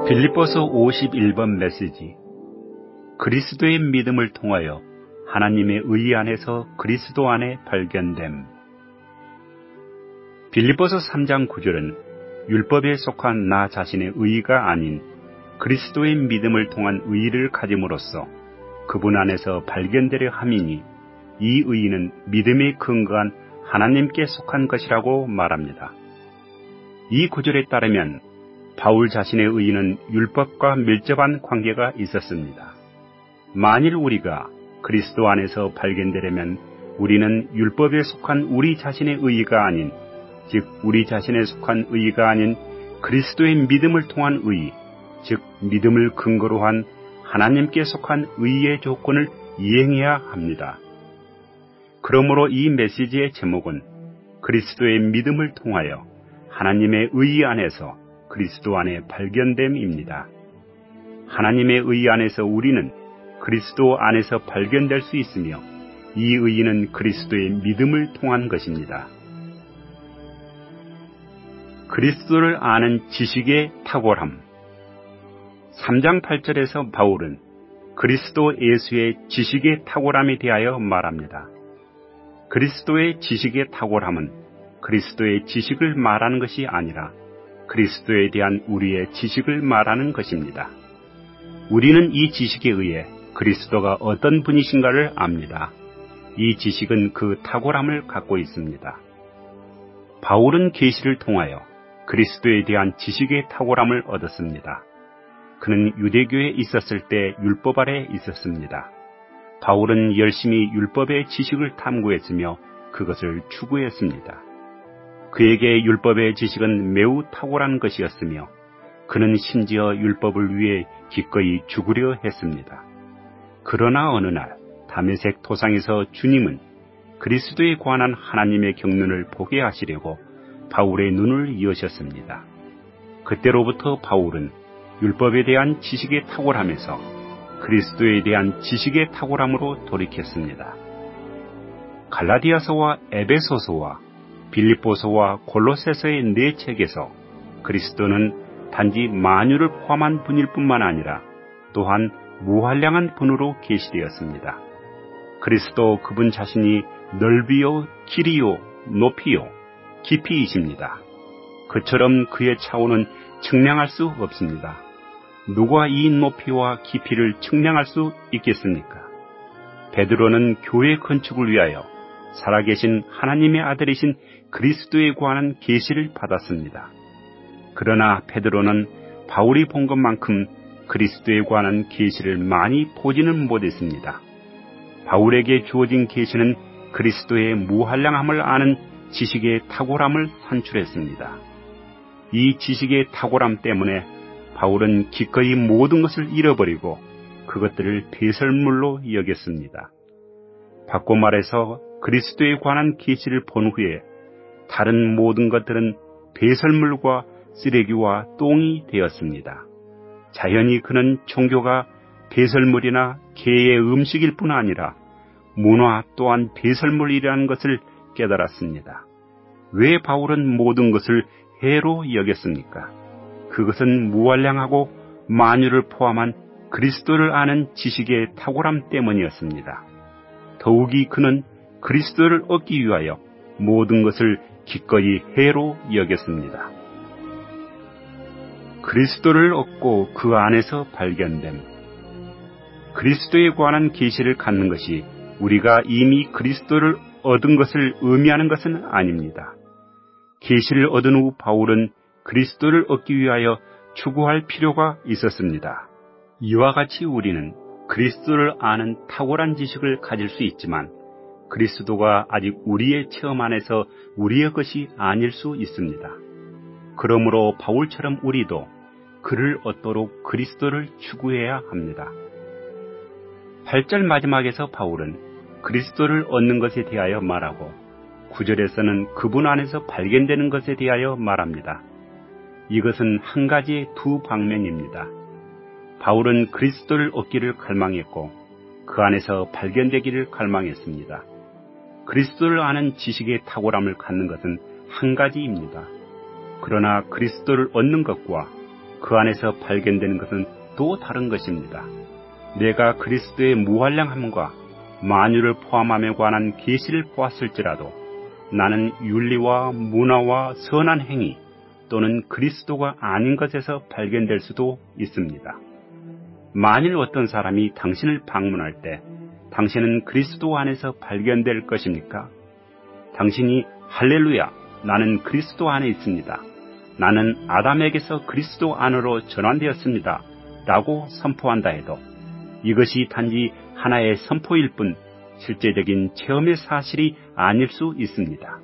빌립보서 51번 메시지. 그리스도의 믿음을 통하여 하나님의 의 안에서 그리스도 안에 발견됨. 빌립보서 3장 9절은 율법에 속한 나 자신의 의가 아닌 그리스도의 믿음을 통한 의를 가짐으로써 그분 안에서 발견되려 함이니 이 의는 믿음에 근거한 하나님께 속한 것이라고 말합니다. 이 구절에 따르면 바울 자신의 의는 율법과 밀접한 관계가 있었습니다. 만일 우리가 그리스도 안에서 발견되려면 우리는 율법에 속한 우리 자신의 의가 아닌, 즉 우리 자신에 속한 의가 아닌 그리스도의 믿음을 통한 의, 즉 믿음을 근거로 한 하나님께 속한 의의 조건을 이행해야 합니다. 그러므로 이 메시지의 제목은 그리스도의 믿음을 통하여 하나님의 의 안에서 그리스도 안에 발견됨입니다. 하나님의 의 안에서 우리는 그리스도 안에서 발견될 수 있으며 이 의는 그리스도의 믿음을 통한 것입니다. 그리스도를 아는 지식의 탁월함. 3장 8절에서 바울은 그리스도 예수의 지식의 탁월함에 대하여 말합니다. 그리스도의 지식의 탁월함은 그리스도의 지식을 말하는 것이 아니라 그리스도에 대한 우리의 지식을 말하는 것입니다. 우리는 이 지식에 의해 그리스도가 어떤 분이신가를 압니다. 이 지식은 그 탁월함을 갖고 있습니다. 바울은 계시를 통하여 그리스도에 대한 지식의 탁월함을 얻었습니다. 그는 유대교에 있었을 때 율법 아래 있었습니다. 바울은 열심히 율법의 지식을 탐구했으며 그것을 추구했습니다. 그에게 율법의 지식은 매우 탁월한 것이었으며 그는 심지어 율법을 위해 기꺼이 죽으려 했습니다. 그러나 어느 날 다메섹 도상에서 주님은 그리스도에 관한 하나님의 경륜을 보게 하시려고 바울의 눈을 여셨습니다. 그때로부터 바울은 율법에 대한 지식의 탁월함에서 그리스도에 대한 지식의 탁월함으로 돌이켰습니다. 갈라디아서와 에베소서와 빌립보서와 골로새서의 네 책에서 그리스도는 단지 만유를 포함한 분일 뿐만 아니라 또한 무한량한 분으로 계시되었습니다. 그리스도 그분 자신이 넓이요, 길이요, 높이요, 깊이이십니다. 그처럼 그의 차원은 측량할 수 없습니다. 누가 이 높이와 깊이를 측량할 수 있겠습니까? 베드로는 교회 건축을 위하여 살아계신 하나님의 아들이신 그리스도에 관한 계시를 받았습니다. 그러나 베드로는 바울이 본 것만큼 그리스도에 관한 계시를 많이 보지는 못했습니다. 바울에게 주어진 계시는 그리스도의 무한량함을 아는 지식의 탁월함을 산출했습니다. 이 지식의 탁월함 때문에 바울은 기꺼이 모든 것을 잃어버리고 그것들을 배설물로 여겼습니다. 바꿔 말해서 그리스도에 관한 계시를 본 후에 다른 모든 것들은 배설물과 쓰레기와 똥이 되었습니다. 자연히 그는 종교가 배설물이나 개의 음식일 뿐 아니라 문화 또한 배설물이라는 것을 깨달았습니다. 왜 바울은 모든 것을 해로 여겼습니까? 그것은 무한량하고 만유를 포함한 그리스도를 아는 지식의 탁월함 때문이었습니다. 더욱이 그는 그리스도를 얻기 위하여 모든 것을 기꺼이 해로 여겼습니다. 그리스도를 얻고 그 안에서 발견됨. 그리스도에 관한 계시를 갖는 것이 우리가 이미 그리스도를 얻은 것을 의미하는 것은 아닙니다. 계시를 얻은 후 바울은 그리스도를 얻기 위하여 추구할 필요가 있었습니다. 이와 같이 우리는 그리스도를 아는 탁월한 지식을 가질 수 있지만 그리스도가 아직 우리의 체험 안에서 우리의 것이 아닐 수 있습니다. 그러므로 바울처럼 우리도 그를 얻도록 그리스도를 추구해야 합니다. 8절 마지막에서 바울은 그리스도를 얻는 것에 대하여 말하고 9절에서는 그분 안에서 발견되는 것에 대하여 말합니다. 이것은 한 가지의 두 방면입니다. 바울은 그리스도를 얻기를 갈망했고 그 안에서 발견되기를 갈망했습니다. 그리스도를 아는 지식의 탁월함을 갖는 것은 한 가지입니다. 그러나 그리스도를 얻는 것과 그 안에서 발견되는 것은 또 다른 것입니다. 내가 그리스도의 무한량함과 만유를 포함함에 관한 계시를 보았을지라도 나는 윤리와 문화와 선한 행위 또는 그리스도가 아닌 것에서 발견될 수도 있습니다. 만일 어떤 사람이 당신을 방문할 때 당신은 그리스도 안에서 발견될 것입니까? 당신이 할렐루야, 나는 그리스도 안에 있습니다. 나는 아담에게서 그리스도 안으로 전환되었습니다. 라고 선포한다 해도 이것이 단지 하나의 선포일 뿐 실제적인 체험의 사실이 아닐 수 있습니다.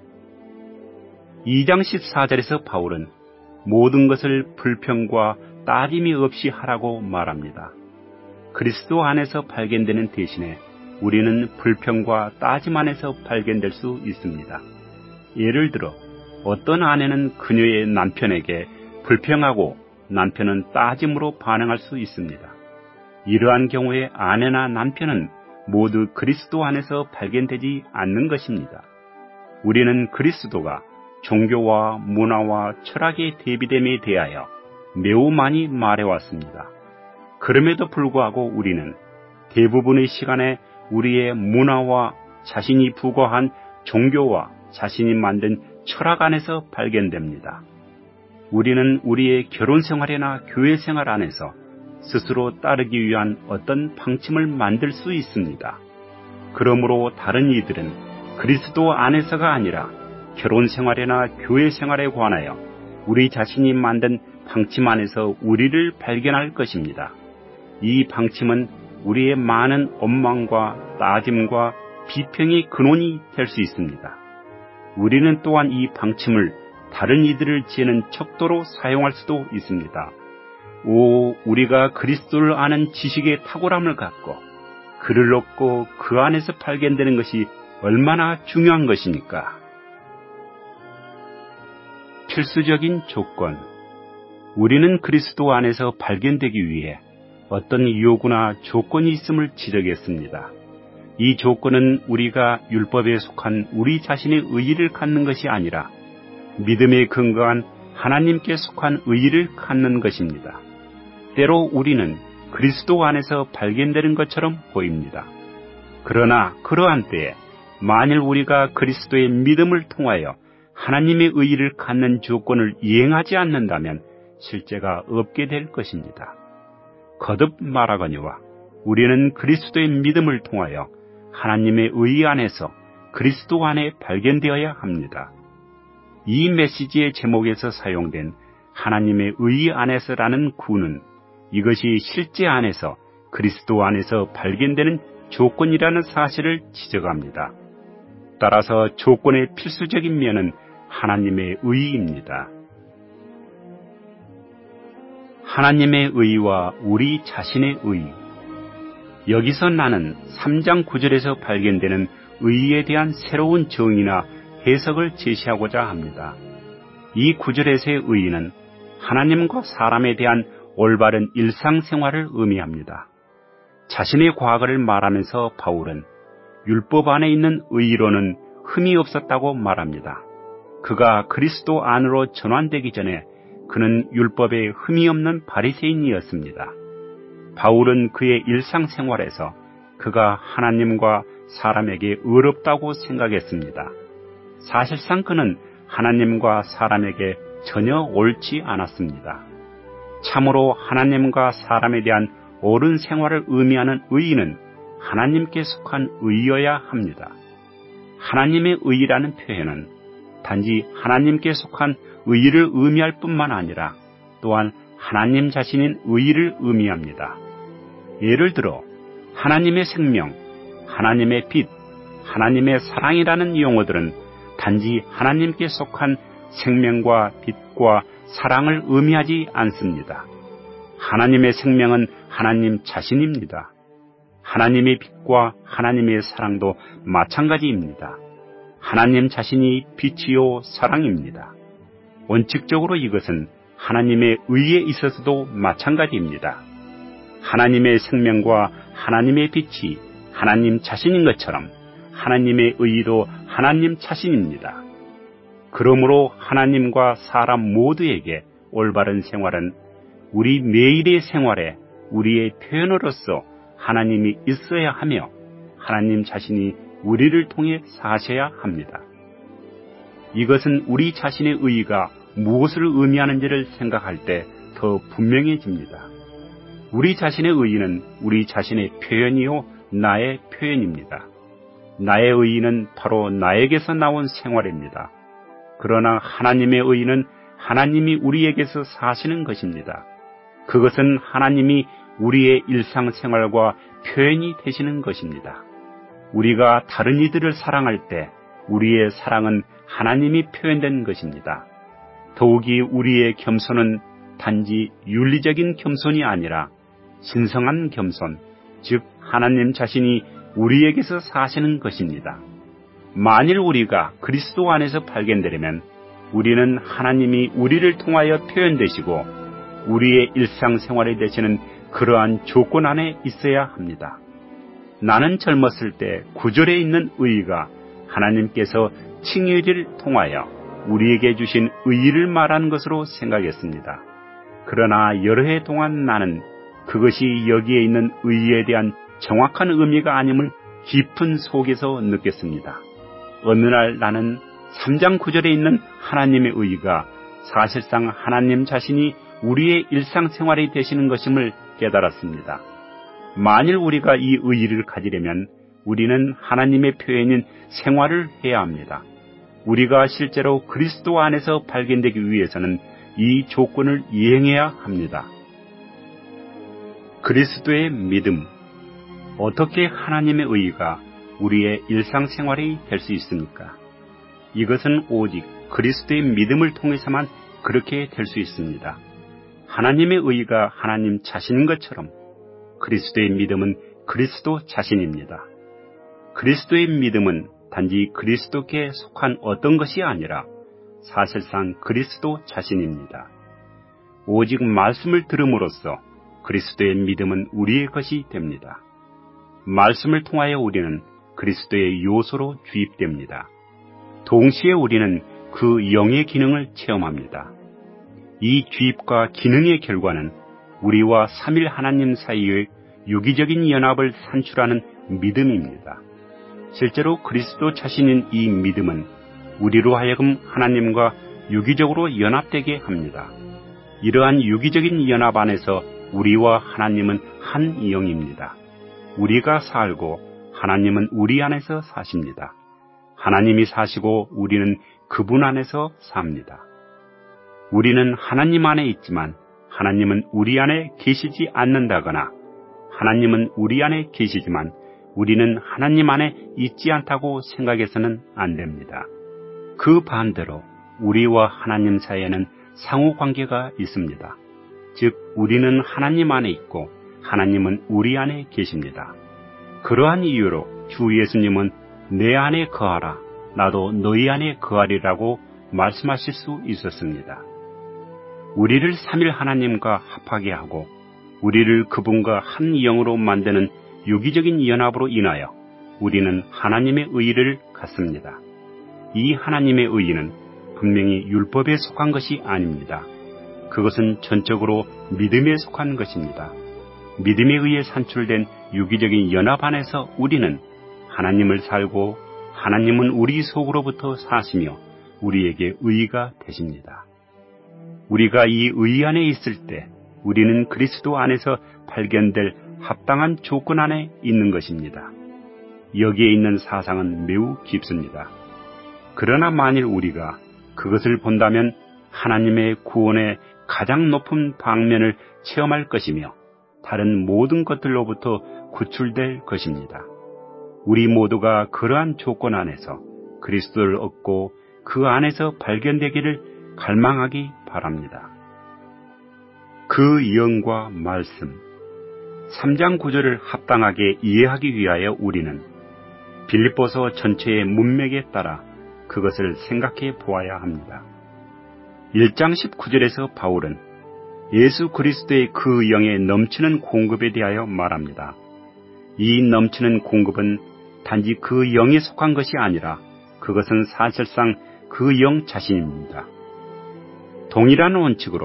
2장 14절에서 바울은 모든 것을 불평과 따짐이 없이 하라고 말합니다. 그리스도 안에서 발견되는 대신에 우리는 불평과 따짐 안에서 발견될 수 있습니다. 예를 들어 어떤 아내는 그녀의 남편에게 불평하고 남편은 따짐으로 반응할 수 있습니다. 이러한 경우에 아내나 남편은 모두 그리스도 안에서 발견되지 않는 것입니다. 우리는 그리스도가 종교와 문화와 철학의 대비됨에 대하여 매우 많이 말해왔습니다. 그럼에도 불구하고 우리는 대부분의 시간에 우리의 문화와 자신이 부과한 종교와 자신이 만든 철학 안에서 발견됩니다. 우리는 우리의 결혼 생활이나 교회 생활 안에서 스스로 따르기 위한 어떤 방침을 만들 수 있습니다. 그러므로 다른 이들은 그리스도 안에서가 아니라 결혼 생활이나 교회 생활에 관하여 우리 자신이 만든 방침 안에서 우리를 발견할 것입니다. 이 방침은 우리의 많은 원망과 따짐과 비평의 근원이 될 수 있습니다. 우리는 또한 이 방침을 다른 이들을 지혜는 척도로 사용할 수도 있습니다. 우리가 그리스도를 아는 지식의 탁월함을 갖고 그를 얻고 그 안에서 발견되는 것이 얼마나 중요한 것입니까? 필수적인 조건. 우리는 그리스도 안에서 발견되기 위해 어떤 요구나 조건이 있음을 지적했습니다. 이 조건은 우리가 율법에 속한 우리 자신의 의의를 갖는 것이 아니라 믿음에 근거한 하나님께 속한 의의를 갖는 것입니다. 때로 우리는 그리스도 안에서 발견되는 것처럼 보입니다. 그러나 그러한 때에 만일 우리가 그리스도의 믿음을 통하여 하나님의 의의를 갖는 조건을 이행하지 않는다면 실제가 없게 될 것입니다. 거듭 말하거니와 우리는 그리스도의 믿음을 통하여 하나님의 의의 안에서 그리스도 안에 발견되어야 합니다. 이 메시지의 제목에서 사용된 하나님의 의의 안에서라는 구는 이것이 실제 안에서 그리스도 안에서 발견되는 조건이라는 사실을 지적합니다. 따라서 조건의 필수적인 면은 하나님의 의의입니다. 하나님의 의의와 우리 자신의 의의. 여기서 나는 3장 9절에서 발견되는 의의에 대한 새로운 정의나 해석을 제시하고자 합니다. 이 구절에서의 의의는 하나님과 사람에 대한 올바른 일상생활을 의미합니다. 자신의 과거를 말하면서 바울은 율법 안에 있는 의의로는 흠이 없었다고 말합니다. 그가 그리스도 안으로 전환되기 전에 그는 율법에 흠이 없는 바리새인이었습니다. 바울은 그의 일상생활에서 그가 하나님과 사람에게 의롭다고 생각했습니다. 사실상 그는 하나님과 사람에게 전혀 옳지 않았습니다. 참으로 하나님과 사람에 대한 옳은 생활을 의미하는 의의는 하나님께 속한 의여야 합니다. 하나님의 의의라는 표현은 단지 하나님께 속한 의의를 의미할 뿐만 아니라 또한 하나님 자신인 의의를 의미합니다. 예를 들어 하나님의 생명, 하나님의 빛, 하나님의 사랑이라는 용어들은 단지 하나님께 속한 생명과 빛과 사랑을 의미하지 않습니다. 하나님의 생명은 하나님 자신입니다. 하나님의 빛과 하나님의 사랑도 마찬가지입니다. 하나님 자신이 빛이요 사랑입니다. 원칙적으로 이것은 하나님의 의에 있어서도 마찬가지입니다. 하나님의 생명과 하나님의 빛이 하나님 자신인 것처럼 하나님의 의도 하나님 자신입니다. 그러므로 하나님과 사람 모두에게 올바른 생활은 우리 매일의 생활에 우리의 표현으로서 하나님이 있어야 하며 하나님 자신이 우리를 통해 사셔야 합니다. 이것은 우리 자신의 의의가 무엇을 의미하는지를 생각할 때 더 분명해집니다. 우리 자신의 의의는 우리 자신의 표현이요 나의 표현입니다. 나의 의의는 바로 나에게서 나온 생활입니다. 그러나 하나님의 의의는 하나님이 우리에게서 사시는 것입니다. 그것은 하나님이 우리의 일상생활과 표현이 되시는 것입니다. 우리가 다른 이들을 사랑할 때 우리의 사랑은 하나님이 표현된 것입니다. 더욱이 우리의 겸손은 단지 윤리적인 겸손이 아니라 신성한 겸손, 즉 하나님 자신이 우리에게서 사시는 것입니다. 만일 우리가 그리스도 안에서 발견되려면 우리는 하나님이 우리를 통하여 표현되시고 우리의 일상생활에 되시는 그러한 조건 안에 있어야 합니다. 나는 젊었을 때 구절에 있는 의의가 하나님께서 칭의를 통하여 우리에게 주신 의의를 말하는 것으로 생각했습니다. 그러나 여러 해 동안 나는 그것이 여기에 있는 의의에 대한 정확한 의미가 아님을 깊은 속에서 느꼈습니다. 어느 날 나는 3장 9절에 있는 하나님의 의의가 사실상 하나님 자신이 우리의 일상생활이 되시는 것임을 깨달았습니다. 만일 우리가 이 의의를 가지려면 우리는 하나님의 표현인 생활을 해야 합니다. 우리가 실제로 그리스도 안에서 발견되기 위해서는 이 조건을 이행해야 합니다. 그리스도의 믿음. 어떻게 하나님의 의의가 우리의 일상생활이 될 수 있습니까? 이것은 오직 그리스도의 믿음을 통해서만 그렇게 될 수 있습니다. 하나님의 의의가 하나님 자신인 것처럼 그리스도의 믿음은 그리스도 자신입니다. 그리스도의 믿음은 단지 그리스도께 속한 어떤 것이 아니라 사실상 그리스도 자신입니다. 오직 말씀을 들음으로써 그리스도의 믿음은 우리의 것이 됩니다. 말씀을 통하여 우리는 그리스도의 요소로 주입됩니다. 동시에 우리는 그 영의 기능을 체험합니다. 이 주입과 기능의 결과는 우리와 삼일 하나님 사이의 유기적인 연합을 산출하는 믿음입니다. 실제로 그리스도 자신인 이 믿음은 우리로 하여금 하나님과 유기적으로 연합되게 합니다. 이러한 유기적인 연합 안에서 우리와 하나님은 한 영입니다. 우리가 살고 하나님은 우리 안에서 사십니다. 하나님이 사시고 우리는 그분 안에서 삽니다. 우리는 하나님 안에 있지만 하나님은 우리 안에 계시지 않는다거나 하나님은 우리 안에 계시지만 우리는 하나님 안에 있지 않다고 생각해서는 안 됩니다. 그 반대로 우리와 하나님 사이에는 상호관계가 있습니다. 즉 우리는 하나님 안에 있고 하나님은 우리 안에 계십니다. 그러한 이유로 주 예수님은 내 안에 거하라 나도 너희 안에 거하리라고 말씀하실 수 있었습니다. 우리를 삼일 하나님과 합하게 하고 우리를 그분과 한 영으로 만드는 유기적인 연합으로 인하여 우리는 하나님의 의의를 갖습니다. 이 하나님의 의의는 분명히 율법에 속한 것이 아닙니다. 그것은 전적으로 믿음에 속한 것입니다. 믿음에 의해 산출된 유기적인 연합 안에서 우리는 하나님을 살고 하나님은 우리 속으로부터 사시며 우리에게 의의가 되십니다. 우리가 이 의의 안에 있을 때 우리는 그리스도 안에서 발견될 합당한 조건 안에 있는 것입니다. 여기에 있는 사상은 매우 깊습니다. 그러나 만일 우리가 그것을 본다면 하나님의 구원의 가장 높은 방면을 체험할 것이며 다른 모든 것들로부터 구출될 것입니다. 우리 모두가 그러한 조건 안에서 그리스도를 얻고 그 안에서 발견되기를 갈망하기 바랍니다. 그 영과 말씀 3장 9절을 합당하게 이해하기 위하여 우리는 빌립보서 전체의 문맥에 따라 그것을 생각해 보아야 합니다. 1장 19절에서 바울은 예수 그리스도의 그 영의 넘치는 공급에 대하여 말합니다. 이 넘치는 공급은 단지 그 영에 속한 것이 아니라 그것은 사실상 그 영 자신입니다. 동일한 원칙으로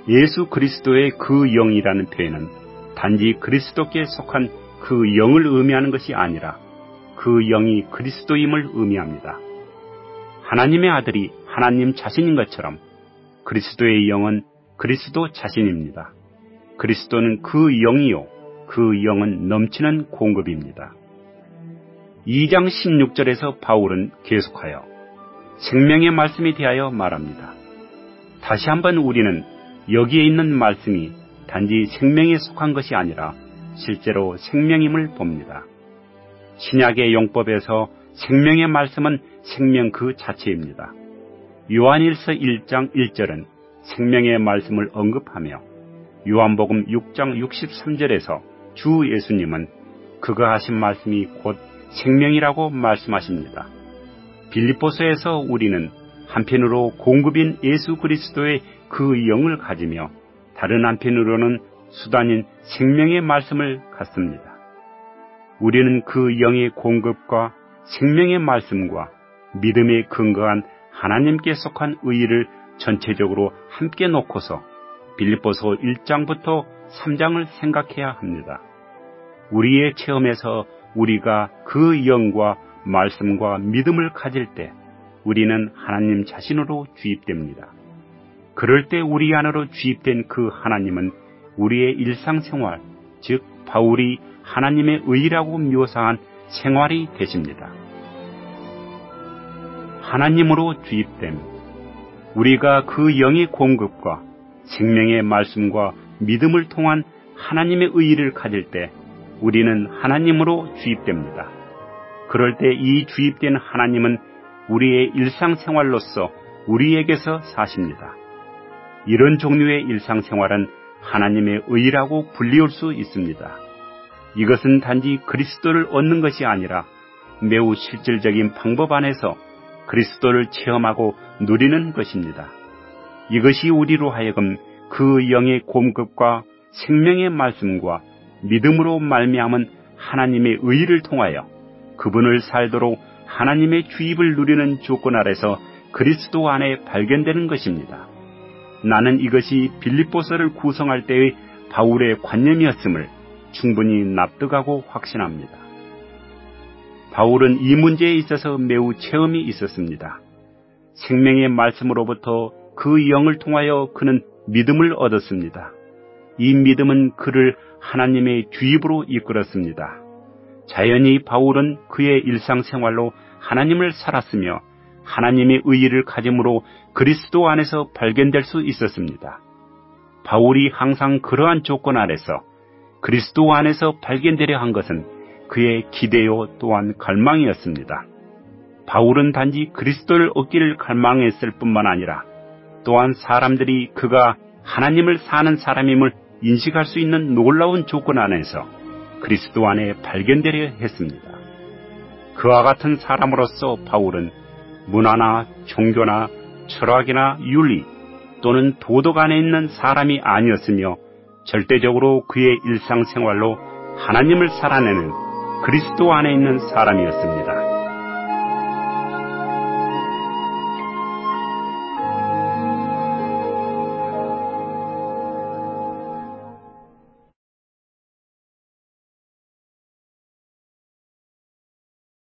예수 그리스도의 그 영이라는 표현은 단지 그리스도께 속한 그 영을 의미하는 것이 아니라 그 영이 그리스도임을 의미합니다. 하나님의 아들이 하나님 자신인 것처럼 그리스도의 영은 그리스도 자신입니다. 그리스도는 그 영이요, 그 영은 넘치는 공급입니다. 2장 16절에서 바울은 계속하여 생명의 말씀에 대하여 말합니다. 다시 한번 우리는 여기에 있는 말씀이 단지 생명에 속한 것이 아니라 실제로 생명임을 봅니다. 신약의 용법에서 생명의 말씀은 생명 그 자체입니다. 요한일서 1장 1절은 생명의 말씀을 언급하며 요한복음 6장 63절에서 주 예수님은 그가 하신 말씀이 곧 생명이라고 말씀하십니다. 빌립보서에서 우리는 한편으로 공급인 예수 그리스도의 그 영을 가지며 다른 한편으로는 수단인 생명의 말씀을 갖습니다. 우리는 그 영의 공급과 생명의 말씀과 믿음에 근거한 하나님께 속한 의의를 전체적으로 함께 놓고서 빌립보서 1장부터 3장을 생각해야 합니다. 우리의 체험에서 우리가 그 영과 말씀과 믿음을 가질 때 우리는 하나님 자신으로 주입됩니다. 그럴 때 우리 안으로 주입된 그 하나님은 우리의 일상생활, 즉 바울이 하나님의 의라고 묘사한 생활이 되십니다. 하나님으로 주입됨. 우리가 그 영의 공급과 생명의 말씀과 믿음을 통한 하나님의 의의를 가질 때 우리는 하나님으로 주입됩니다. 그럴 때 이 주입된 하나님은 우리의 일상생활로서 우리에게서 사십니다. 이런 종류의 일상생활은 하나님의 의라고 불리울 수 있습니다. 이것은 단지 그리스도를 얻는 것이 아니라 매우 실질적인 방법 안에서 그리스도를 체험하고 누리는 것입니다. 이것이 우리로 하여금 그 영의 공급과 생명의 말씀과 믿음으로 말미암은 하나님의 의를 통하여 그분을 살도록 하나님의 주입을 누리는 조건 아래서 그리스도 안에 발견되는 것입니다. 나는 이것이 빌립보서를 구성할 때의 바울의 관념이었음을 충분히 납득하고 확신합니다. 바울은 이 문제에 있어서 매우 체험이 있었습니다. 생명의 말씀으로부터 그 영을 통하여 그는 믿음을 얻었습니다. 이 믿음은 그를 하나님의 주입으로 이끌었습니다. 자연히 바울은 그의 일상생활로 하나님을 살았으며 하나님의 의의를 가짐으로 그리스도 안에서 발견될 수 있었습니다. 바울이 항상 그러한 조건 아래서 그리스도 안에서 발견되려 한 것은 그의 기대요 또한 갈망이었습니다. 바울은 단지 그리스도를 얻기를 갈망했을 뿐만 아니라 또한 사람들이 그가 하나님을 사는 사람임을 인식할 수 있는 놀라운 조건 안에서 그리스도 안에 발견되려 했습니다. 그와 같은 사람으로서 바울은 문화나 종교나 철학이나 윤리 또는 도덕 안에 있는 사람이 아니었으며 절대적으로 그의 일상생활로 하나님을 살아내는 그리스도 안에 있는 사람이었습니다.